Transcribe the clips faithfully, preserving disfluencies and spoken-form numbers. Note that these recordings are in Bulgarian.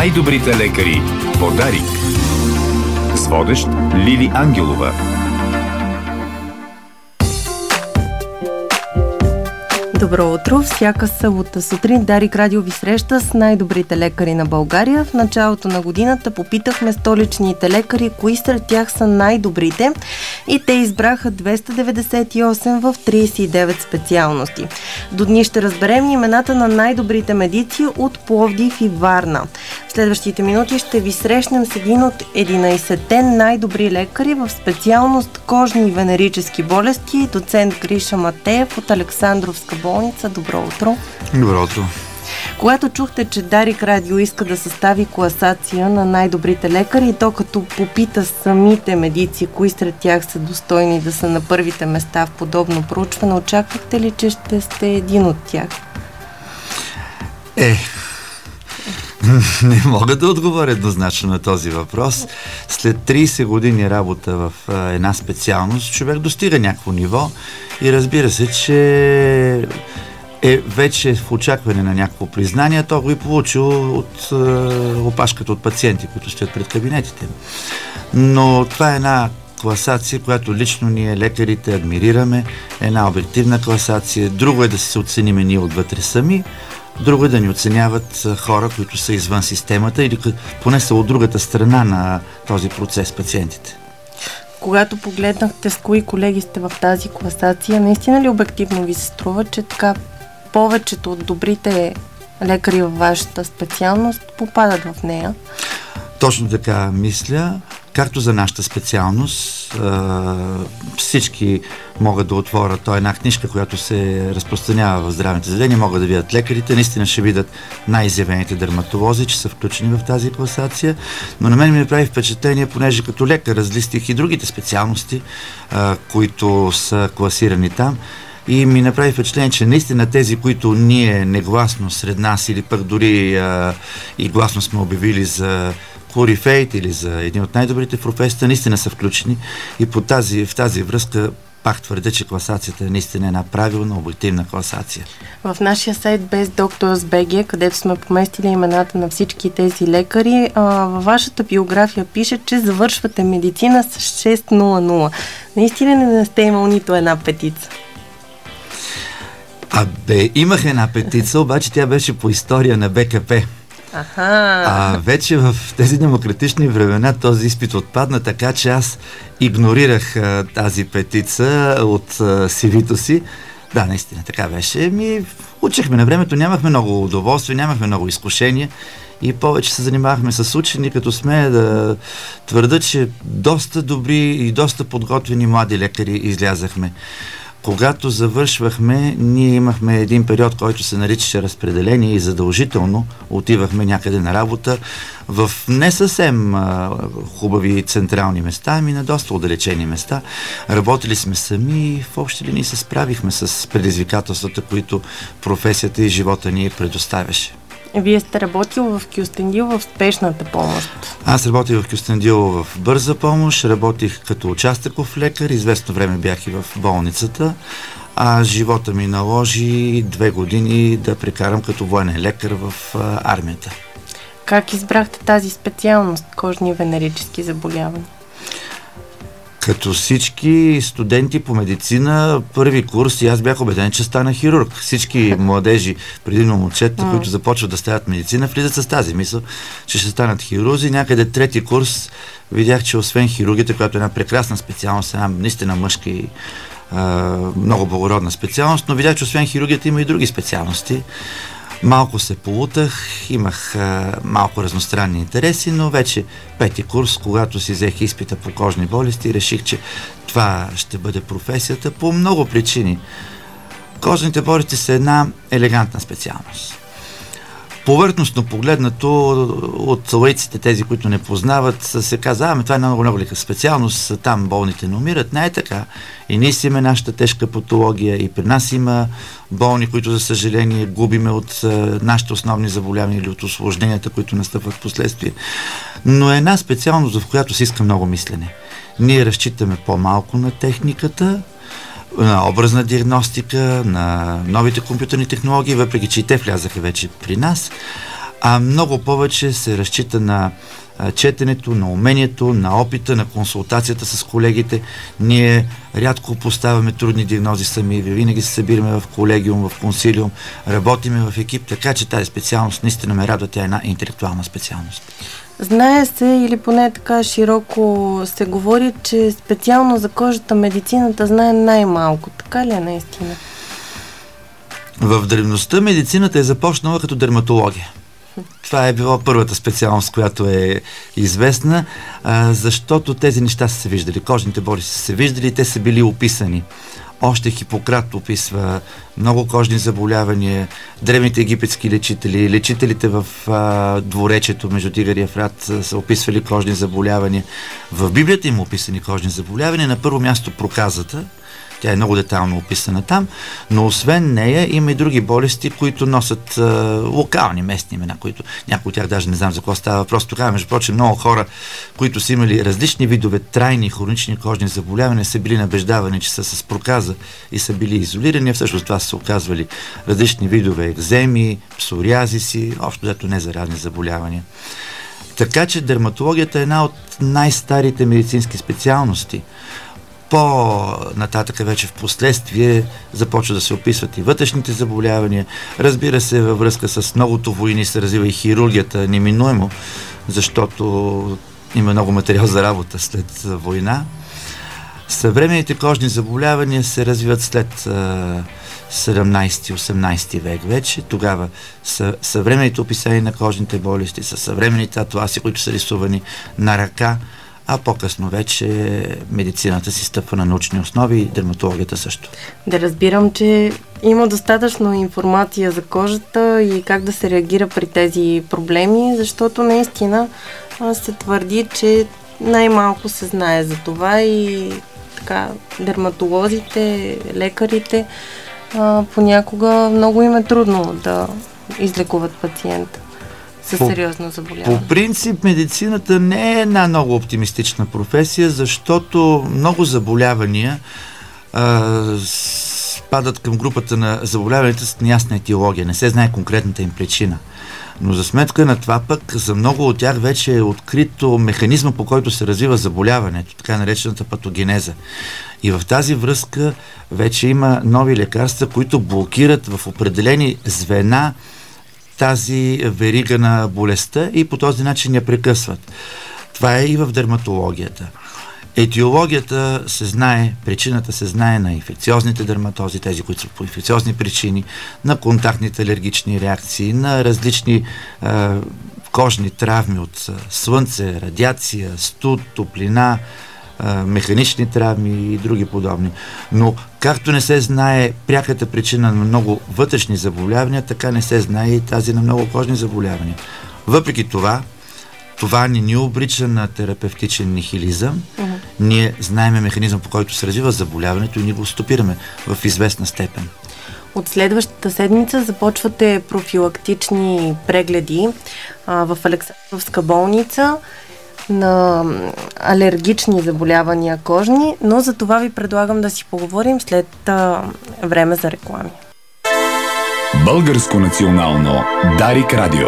Най-добрите лекари. Подарик. С водещ Лили Ангелова. Добро утро! Всяка събота сутрин Дарик Радио ви среща с най-добрите лекари на България. В началото на годината попитахме столичните лекари, кои сред тях са най-добрите, и те избраха двеста деветдесет и осем в тридесет и девет специалности. До дни ще разберем имената на най-добрите медици от Пловдив и Варна. В следващите минути ще ви срещнем с един от единайсетте най-добри лекари в специалност кожни и венерически болести, доцент Гриша Матеев от Александровска болница. Добро утро! Добро утро! Когато чухте, че Дарик Радио иска да състави класация на най-добрите лекари, и то като попита самите медици, кои сред тях са достойни да са на първите места в подобно проучване, очаквахте ли, че ще сте един от тях? Е, не мога да отговоря еднозначно на този въпрос. След тридесет години работа в една специалност, човек достига някакво ниво и разбира се, че е вече в очакване на някакво признание. То го е получил от е, опашката от пациенти, които стоят пред кабинетите. Но това е една класация, която лично ние, лекарите, адмирираме. Една обективна класация. Друго е да се оцениме ние отвътре сами. Друго е да ни оценяват хора, които са извън системата или поне са от другата страна на този процес, пациентите. Когато погледнахте с кои колеги сте в тази класация, наистина ли обективно ви се струва, че така повечето от добрите лекари във вашата специалност попадат в нея? Точно така мисля. Както за нашата специалност, всички могат да отворят. Това е една книжка, която се разпространява в здравните заведения. Могат да видят лекарите. Наистина ще видят най-изявените дерматолози, че са включени в тази класация. Но на мен ми направи впечатление, понеже като лекар разлистих и другите специалности, които са класирани там. И ми направи впечатление, че наистина тези, които ние негласно сред нас или пък дори а, и гласно сме обявили за корифеите или за един от най-добрите професията, наистина са включени. И по тази, в тази връзка пак твърдя, че класацията е наистина една правилна, обективна класация. В нашия сайт BestDoctors.bg, където сме поместили имената на всички тези лекари, а, във вашата биография пише, че завършвате медицина с шест нула. Наистина не сте имал нито една петица? Абе, имах една петица, обаче тя беше по история на БКП. Аха. А вече в тези демократични времена този изпит отпадна, така че аз игнорирах а, тази петица от а, си-вито си. Да, наистина, така беше. Ми, учихме на времето, нямахме много удоволствие, нямахме много изкушения и повече се занимавахме с учени, като сме да твърда, че доста добри и доста подготвени млади лекари излязахме. Когато завършвахме, ние имахме един период, който се наричаше разпределение и задължително отивахме някъде на работа в не съвсем а, хубави централни места, ами на доста отдалечени места. Работили сме сами и в общи линии се справихме с предизвикателствата, които професията и живота ни предоставяше. Вие сте работил в Кюстендил в спешната помощ. Аз работих в Кюстендил в бърза помощ, работих като участъков лекар, известно време бях и в болницата, а живота ми наложи две години да прекарам като военен лекар в а, армията. Как избрахте тази специалност, кожни и венерически заболявания? Като всички студенти по медицина, първи курс, и аз бях убеден, че стана хирург. Всички младежи, предимно момчета, mm. които започват да стават медицина, влизат с тази мисъл, че ще станат хирурзи. Някъде трети курс видях, че освен хирургията, която е една прекрасна специалност, една наистина мъжка и а, много благородна специалност, но видях, че освен хирургията има и други специалности. Малко се полутах, имах а, малко разностранни интереси, но вече пети курс, когато си взех изпита по кожни болести, реших, че това ще бъде професията по много причини. Кожните болести са една елегантна специалност. Повърхностно погледнато от лаиците, тези, които не познават, се казва, ами това е много много лека специалност, там болните не умират. Не е така. И ние си имаме нашата тежка патология, и при нас има болни, които за съжаление губиме от нашите основни заболявания или от усложненията, които настъпват в последствие. Но е една специалност, в която си иска много мислене. Ние разчитаме по-малко на техниката, на образна диагностика, на новите компютърни технологии, въпреки че и те влязаха вече при нас. а много повече се разчита на четенето, на умението, на опита, на консултацията с колегите. Ние рядко поставяме трудни диагнози сами, винаги се събираме в колегиум, в консилиум, работиме в екип, така че тази специалност наистина ме радва, тя е една интелектуална специалност. Знае се, или поне така широко се говори, че специално за кожата медицината знае най-малко. Така ли е наистина? В древността медицината е започнала като дерматология. Това е била първата специалност, която е известна, а, защото тези неща са се виждали. Кожните боли са се виждали, те са били описани. Още Хипократ описва много кожни заболявания, древните египетски лечители, лечителите в а, дворечето между Тигър и Ефрат са описвали кожни заболявания. В Библията има описани кожни заболявания. На първо място проказата. Тя е много детайлно описана там, но освен нея има и други болести, които носят а, локални местни имена, които някои от тях даже не знам за какво става въпрос. Тогава, между прочим, много хора, които са имали различни видове трайни хронични кожни заболявания, са били набеждавани, че са с проказа и са били изолирани. Всъщност това са се оказвали различни видове екземи, псориазиси, общо взето незаразни заболявания. Така че дерматологията е една от най-старите медицински специалности. По-нататък вече в последствие започва да се описват и вътрешните заболявания. Разбира се, във връзка с многото войни се развива и хирургията неминуемо, защото има много материал за работа след война. Съвременните кожни заболявания се развиват след седемнайсети-осемнайсети век вече. Тогава са съвременните описания на кожните болести, са съвременните атласи, които са рисувани на ръка, а по-късно вече медицината си стъпва на научни основи и дерматологията също. Да разбирам, че има достатъчно информация за кожата и как да се реагира при тези проблеми, защото наистина се твърди, че най-малко се знае за това и така дерматолозите, лекарите понякога много им е трудно да излекуват пациента със сериозно заболяване. По принцип, медицината не е една много оптимистична професия, защото много заболявания а, спадат към групата на заболяванията с неясна етиология. Не се знае конкретната им причина. Но за сметка на това пък, за много от тях вече е открито механизма, по който се развива заболяването, така наречената патогенеза. И в тази връзка вече има нови лекарства, които блокират в определени звена тази верига на болестта и по този начин я прекъсват. Това е и в дерматологията. Етиологията се знае, причината се знае на инфекциозните дерматози, тези, които са по инфекциозни причини, на контактните алергични реакции, на различни е, кожни травми от слънце, радиация, студ, топлина, е, механични травми и други подобни. Но както не се знае пряката причина на много вътрешни заболявания, така не се знае и тази на много кожни заболявания. Въпреки това, това не ни обрича на терапевтичен нихилизъм. Uh-huh. Ние знаеме механизъм, по който се развива заболяването и ние го стопираме в известна степен. От следващата седмица започвате профилактични прегледи а, в Александровска болница на алергични заболявания кожни, но за това ви предлагам да си поговорим след а, време за реклами. Българско национално Дарик Радио.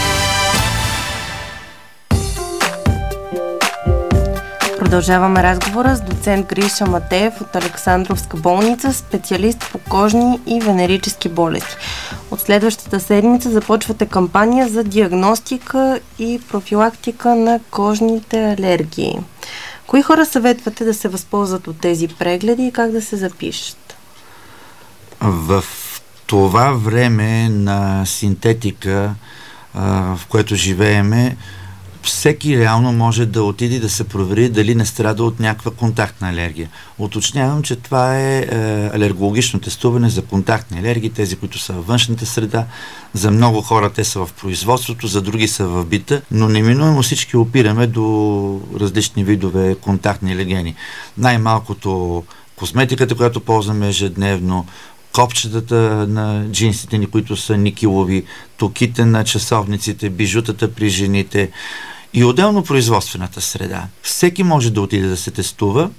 Продължаваме разговора с доцент Гриша Матеев от Александровска болница, специалист по кожни и венерически болести. От следващата седмица започвате кампания за диагностика и профилактика на кожните алергии. Кои хора съветвате да се възползват от тези прегледи и как да се запишат? В това време на синтетика, в което живееме, всеки реално може да отиде и да се провери дали не страда от някаква контактна алергия. Уточнявам, че това е, е алергологично тестуване за контактни алергии, тези, които са във външната среда. За много хора те са в производството, за други са в бита, но неминуемо всички опираме до различни видове контактни алергени. Най-малкото косметиката, която ползваме ежедневно, копчетата на джинсите ни, които са никелови, токите на часовниците, бижутата при жените и отделно производствената среда. Всеки може да отиде да се тестува.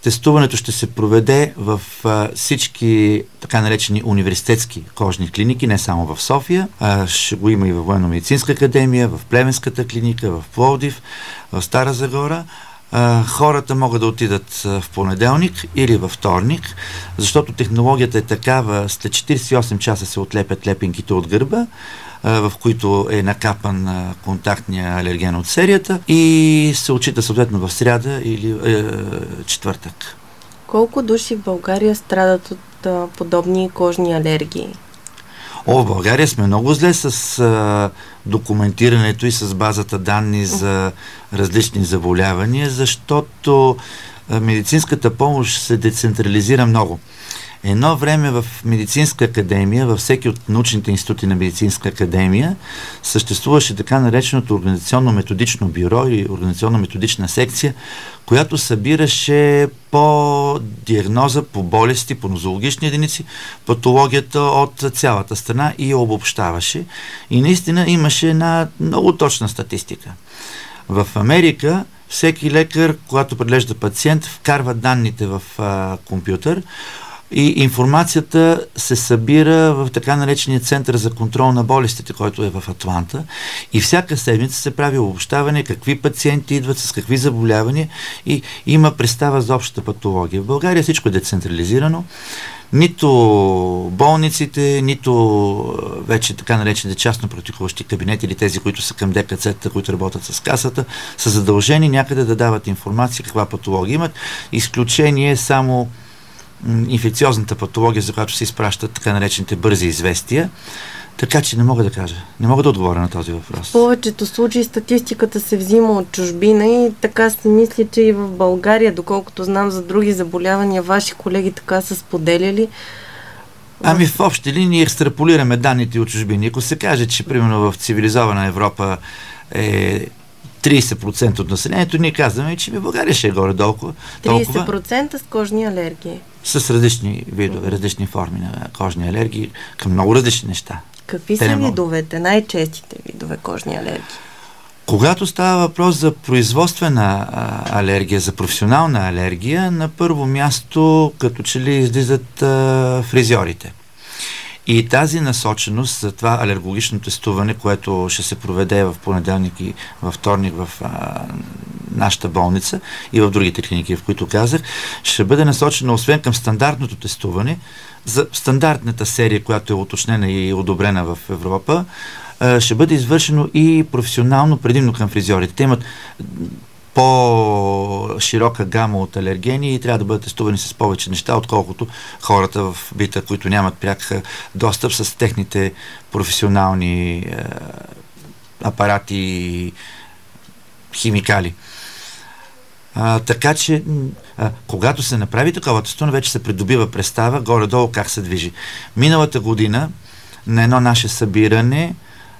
Тестуването ще се проведе в а, всички така наречени университетски кожни клиники, не само в София. А, ще го има и във Военно-медицинска академия, в Плевенската клиника, в Пловдив, в Стара Загора. А, хората могат да отидат а, в понеделник или във вторник, защото технологията е такава, след четиридесет и осем часа се отлепят лепенките от гърба, а, в които е накапан а, контактния алерген от серията и се отчита съответно в сряда или е, четвъртък. Колко души в България страдат от а, подобни кожни алергии? О, в България сме много зле с а, документирането и с базата данни за различни заболявания, защото а, медицинската помощ се децентрализира много. Едно време в медицинска академия, във всеки от научните институти на медицинска академия, съществуваше така нареченото организационно-методично бюро и организационно-методична секция, която събираше по диагноза, по болести, по нозологични единици, патологията от цялата страна и я обобщаваше. И наистина имаше една много точна статистика. В Америка всеки лекар, когато преглежда пациент, вкарва данните в а, компютър, и информацията се събира в така наречения център за контрол на болестите, който е в Атланта. И всяка седмица се прави обобщаване какви пациенти идват, с какви заболявания и има представа за общата патология. В България всичко е децентрализирано. Нито болниците, нито вече така наречените частно практикуващи кабинети или тези, които са към ДКЦ-та, които работят с касата, са задължени някъде да дават информация каква патология имат. Изключение е само инфекциозната патология, за която се изпращат така наречените бързи известия. Така че не мога да кажа. Не мога да отговоря на този въпрос. В повечето случаи статистиката се взима от чужбина и така се мисля, че и в България, доколкото знам за други заболявания, ваши колеги така са споделяли. Ами в общи линии екстраполираме данните от чужбини. Ако се каже, че примерно в цивилизована Европа е тридесет процента от населението, ние казваме, че в България ще е горе-долу толкова. тридесет процента с кожни алергии. С различни видове, различни форми на кожни алергии, към много различни неща. Какви Те са видовете, най-честите видове кожни алергии? Когато става въпрос за производствена а, алергия, за професионална алергия, на първо място като че ли излизат а, фризьорите. И тази насоченост за това алергологично тестуване, което ще се проведе в понеделник и във вторник в а, нашата болница и в другите клиники, в които казах, ще бъде насочено освен към стандартното тестуване, за стандартната серия, която е уточнена и одобрена в Европа, а, ще бъде извършено и професионално, предимно към фризьорите. Те имат по-широка гама от алергени и трябва да бъдат тестувани с повече неща, отколкото хората в бита, които нямат пряк достъп с техните професионални е, апарати и химикали. А, така че, а, когато се направи такова тестуване, вече се придобива представа горе-долу как се движи. Миналата година на едно наше събиране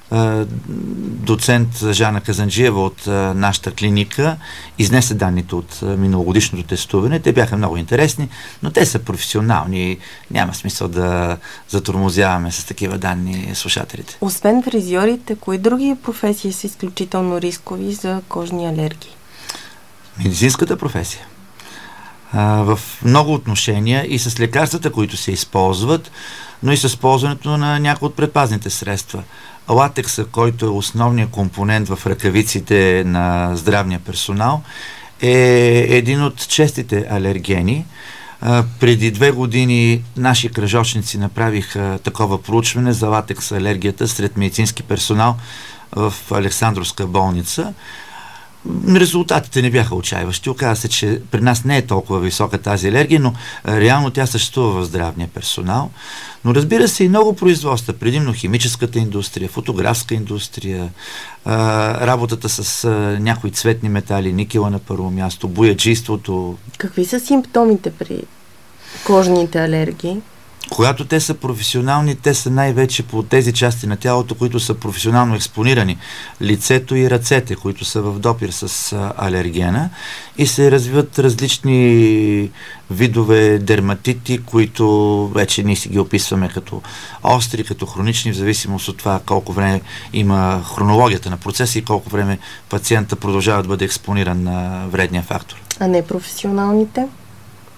доцент Жана Казанджиева от а, нашата клиника изнесе данните от а, миналогодишното тестуване. Те бяха много интересни, но те са професионални. Няма смисъл да затормозяваме с такива данни слушателите. Освен фризьорите, кои други професии са изключително рискови за кожни алергии? Медицинската професия. А, в много отношения и с лекарствата, които се използват, но и с използването на някои от предпазните средства. Латекса, който е основният компонент в ръкавиците на здравния персонал, е един от честите алергени. А, преди две години наши кръжочници направиха такова проучване за латекс алергията сред медицински персонал в Александровска болница. Резултатите не бяха отчаиващи. Оказва се, че при нас не е толкова висока тази алергия, но а, реално тя съществува в здравния персонал. Но разбира се и много производства, предимно химическата индустрия, фотографска индустрия, а, работата с а, някои цветни метали, никела на първо място, бояджийството. Какви са симптомите при кожните алергии? Когато те са професионални, те са най-вече по тези части на тялото, които са професионално експонирани. Лицето и ръцете, които са в допир с а, алергена и се развиват различни видове дерматити, които вече ние си ги описваме като остри, като хронични, в зависимост от това колко време има хронологията на процеса и колко време пациента продължава да бъде експониран на вредния фактор. А не професионалните?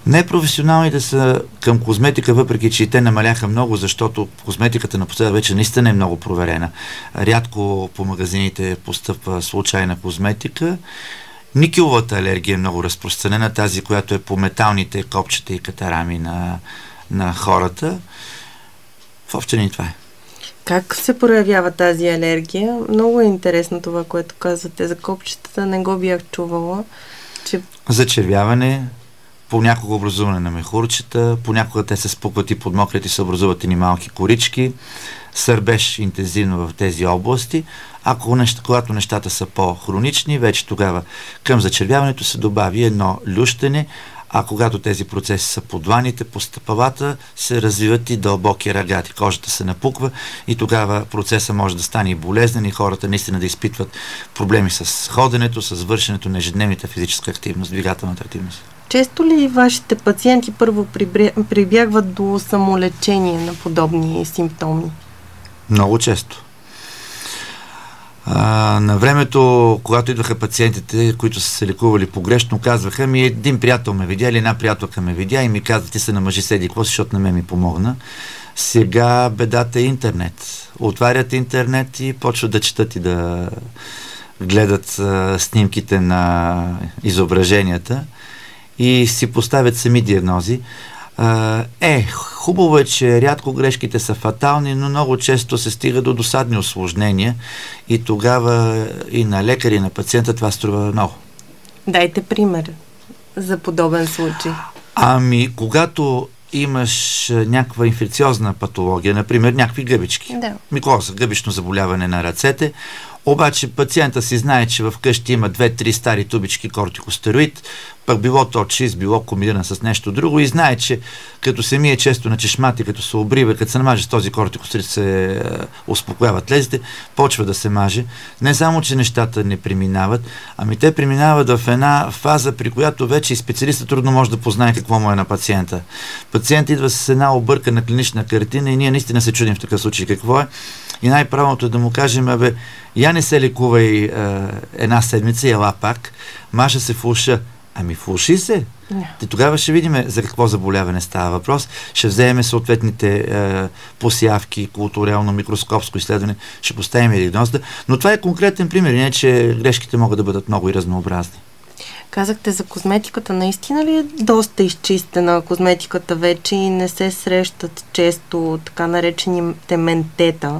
Непрофесионалните са към козметика, въпреки че и те намаляха много, защото козметиката напоследък вече наистина е много проверена. Рядко по магазините постъпва случайна козметика. Никеловата алергия е много разпространена, тази, която е по металните копчета и катарами на, на хората. В общи линии това е. Как се проявява тази алергия? Много е интересно това, което казвате за копчетата. Не го бях чувала. Че... Зачервяване, понякога образуване на мехурчета, понякога те се спукват и подмокрят и се образуват и малки корички, сърбеж интензивно в тези области. Ако неща, когато нещата са по-хронични, вече тогава към зачервяването се добави едно лющене, а когато тези процеси са по дланите, по стъпалата, се развиват и дълбоки рагати. Кожата се напуква и тогава процесът може да стане и болезнен и хората наистина да изпитват проблеми с ходенето, с вършенето на ежедневната физическа активност, двигателната активност. Често ли вашите пациенти първо прибягват до самолечение на подобни симптоми? Много често. А, на времето, когато идваха пациентите, които са се лекували погрешно, казваха ми, един приятел ме видя или една приятелка ме видя и ми каза, ти се на мъжи седи, какво, защото на мен ми помогна. Сега бедата е интернет. Отварят интернет и почват да четат и да гледат а, снимките на изображенията и си поставят сами диагнози. Е, хубаво е, че рядко грешките са фатални, но много често се стига до досадни усложнения и тогава и на лекари, и на пациента това струва много. Дайте пример за подобен случай. Ами, когато имаш някаква инфекциозна патология, например някакви гъбички, да. микоза, гъбично заболяване на ръцете, обаче пациента си знае, че в къщи има две-три стари тубички кортикостероид, пък било то чист, било комбиниран с нещо друго и знае, че като се мие често на чешмата, като се обрива, като се намаже с този кортикостероид, се е, успокояват лезите, почва да се маже. Не само, че нещата не преминават, ами те преминават в една фаза, при която вече и специалистът трудно може да познае какво му е на пациента. Пациент идва с една объркана клинична картина и ние наистина се чудим в такъв случай какво е. И най-правилното е да му кажем, абе, я не се лекувай е, една седмица, ела пак, маша се в уша. Ами фулши се. Yeah. Те тогава ще видим за какво заболяване става въпрос. Ще вземем съответните е, посявки, културално, микроскопско изследване, ще поставим диагнозата. Но това е конкретен пример, не че грешките могат да бъдат много и разнообразни. Казахте за козметиката. Наистина ли е доста изчистена козметиката вече и не се срещат често така наречените ментета?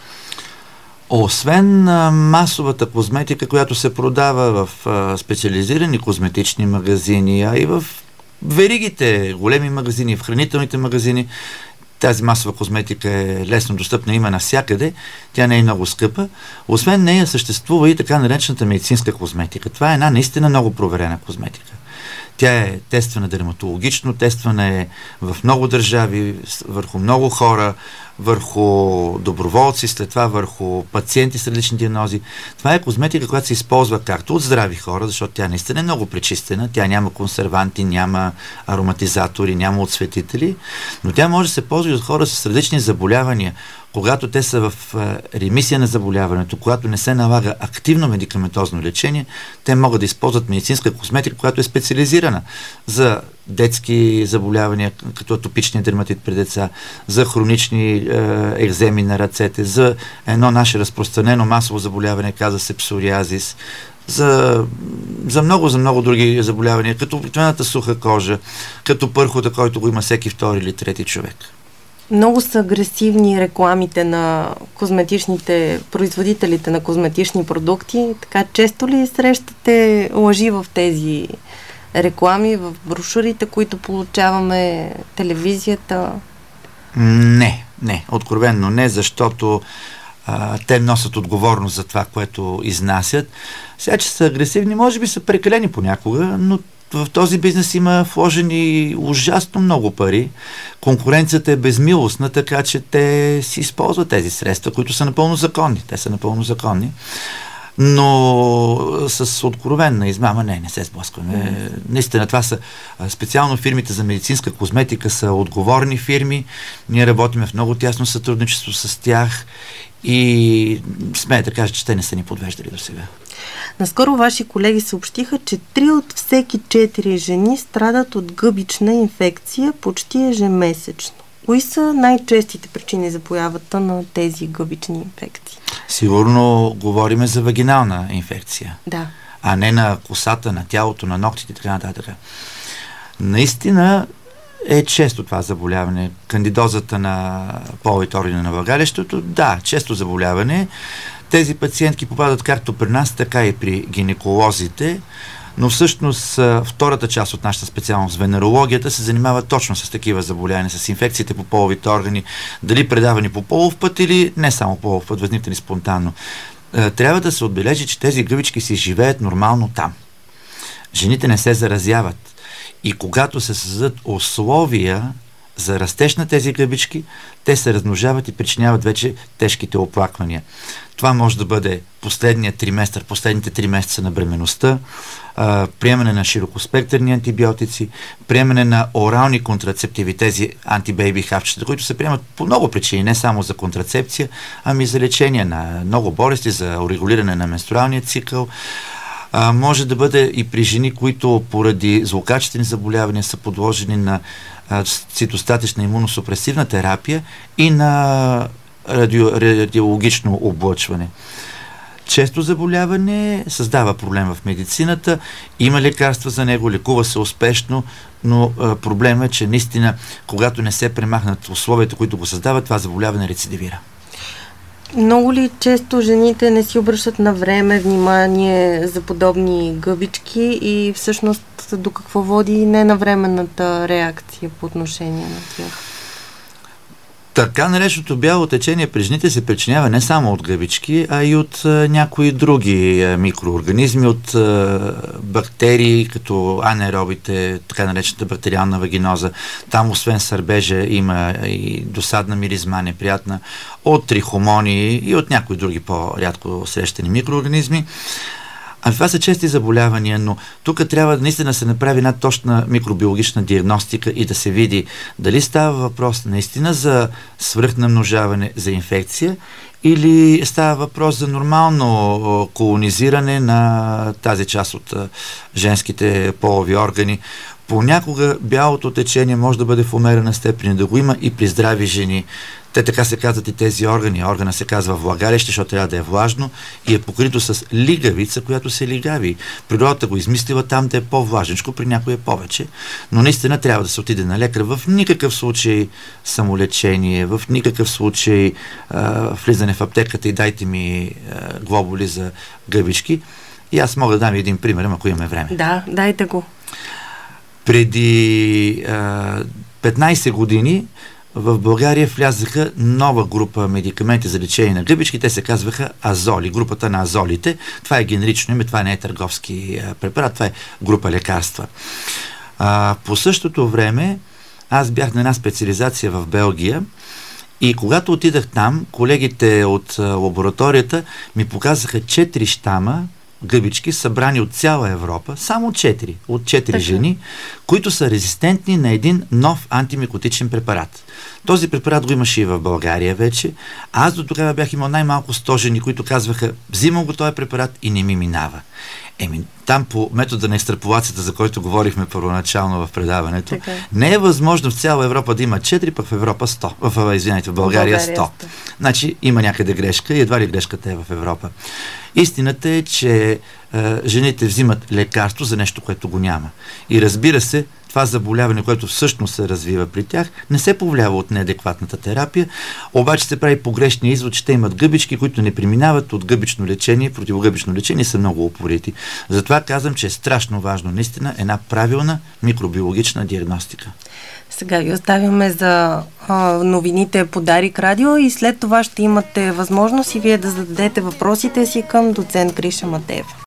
Освен а, масовата козметика, която се продава в а, специализирани козметични магазини, а и в веригите, големи магазини, в хранителните магазини, тази масова козметика е лесно достъпна, има навсякъде, тя не е много скъпа. Освен нея съществува и така наречената медицинска козметика. Това е една наистина много проверена козметика. Тя е тествана дерматологично, тествана е в много държави, върху много хора, върху доброволци, след това върху пациенти с различни диагнози. Това е козметика, която се използва както от здрави хора, защото тя наистина е много пречистена, тя няма консерванти, няма ароматизатори, няма отсветители, но тя може да се ползва от хора с различни заболявания, когато те са в ремисия на заболяването, когато не се налага активно медикаментозно лечение, те могат да използват медицинска козметика, която е специализирана за детски заболявания, като атопичния дерматит при деца, за хронични е, екземи на ръцете, за едно наше разпространено масово заболяване, каза се псориазис, за, за много, за много други заболявания, като обикновената суха кожа, като пърхота, който го има всеки втори или трети човек. Много са агресивни рекламите на козметичните, производителите на козметични продукти. Така често ли срещате лъжи в тези реклами, в брошурите, които получаваме, телевизията? Не, не, откровенно не, защото а, те носят отговорност за това, което изнасят. Сега, че са агресивни, може би са прекалени понякога, но в този бизнес има вложени ужасно много пари. Конкуренцията е безмилостна, така че те си използват тези средства, които са напълно законни. Те са напълно законни. Но с откровенна измама не, не се сблъскваме. Mm. Наистина, това са специално фирмите за медицинска козметика са отговорни фирми. Ние работим в много тясно сътрудничество с тях и смея да кажа, че те не са ни подвеждали до сега. Наскоро ваши колеги съобщиха, че три от всеки четири жени страдат от гъбична инфекция почти ежемесечно. Кои са най-честите причини за появата на тези гъбични инфекции? Сигурно говориме за вагинална инфекция, да. а не на косата, на тялото, на ногтите и така нататък. Наистина е често това заболяване. Кандидозата на половите органи на влагалището, да, често заболяване. Тези пациентки попадат както при нас, така и при гинеколозите, но всъщност втората част от нашата специалност, венерологията, се занимава точно с такива заболявания, с инфекциите по половите органи, дали предавани по полов път или не само полов път, възникнали спонтанно. Трябва да се отбележи, че тези гъбички си живеят нормално там. Жените не се заразяват. И когато се създадат условия за растеж на тези гъбички, те се размножават и причиняват вече тежките оплаквания. Това може да бъде последният триместър, последните три месеца на бременността, а, приемане на широкоспектърни антибиотици, приемане на орални контрацептиви, тези антибейби хапчета, които се приемат по много причини, не само за контрацепция, ами за лечение на много болести, за урегулиране на менструалния цикъл. А, може да бъде и при жени, които поради злокачествени заболявания са подложени на а, цитостатична имуносупресивна терапия и на радио, радиологично облъчване. Често заболяване създава проблем в медицината, има лекарства за него, лекува се успешно, но а, проблема е, че наистина, когато не се премахнат условията, които го създават, това заболяване рецидивира. Много ли често жените не си обръщат на време внимание за подобни гъбички и всъщност до какво води ненавременната реакция по отношение на тях? Така нареченото бяло течение при жените се причинява не само от гъбички, а и от а, някои други а, микроорганизми, от а, бактерии, като анеробите, така наречената бактериална вагиноза. Там, освен сърбежа, има и досадна миризма, неприятна, от трихомони и от някои други по-рядко срещани микроорганизми. А това са чести заболявания, но тук трябва наистина да се направи една точна микробиологична диагностика и да се види дали става въпрос наистина за свръхнамножаване, за инфекция, или става въпрос за нормално колонизиране на тази част от женските полови органи. Понякога бялото течение може да бъде в умерена степен, да го има и при здрави жени. Те така се казват и тези органи. Органа се казва влагалище, защото трябва да е влажно и е покрито с лигавица, която се лигави. Природата го измислила там да е по-влажничко, при някой е повече. Но наистина трябва да се отиде на лекар. В никакъв случай самолечение, в никакъв случай а, влизане в аптеката и дайте ми а, глобули за гъбички. И аз мога да дам един пример, ако имаме време. Да, дайте го. Преди а, петнайсет години в България влязаха нова група медикаменти за лечение на гъбички. Те се казваха азоли, групата на азолите. Това е генерично име, това не е търговски а, препарат, това е група лекарства. А, по същото време аз бях на една специализация в Белгия и когато отидах там, колегите от а, лабораторията ми показаха четири щама гъбички, събрани от цяла Европа, само четири, от четири жени, които са резистентни на един нов антимикотичен препарат. Този препарат го имаше и в България вече. Аз до тогава бях имал най-малко сто жени, които казваха, взимам го този препарат и не ми минава. Еми, там по метода на екстраполацията, за който говорихме първоначално в предаването, така не е възможно в цяла Европа да има четири, пък в Европа сто. В, извинете, в България сто. Значи има някъде грешка и едва ли грешката е в Европа. Истината е, че е, жените взимат лекарство за нещо, което го няма. И разбира се, това заболяване, което всъщност се развива при тях, не се повлиява от неадекватната терапия, обаче се прави погрешния извод, че те имат гъбички, които не преминават от гъбично лечение, противогъбично лечение, са много упорити. Затова казвам, че е страшно важно наистина една правилна микробиологична диагностика. Сега ви оставяме за а, новините по Дарик Радио и след това ще имате възможност и вие да зададете въпросите си към доцент Гриша Матеева.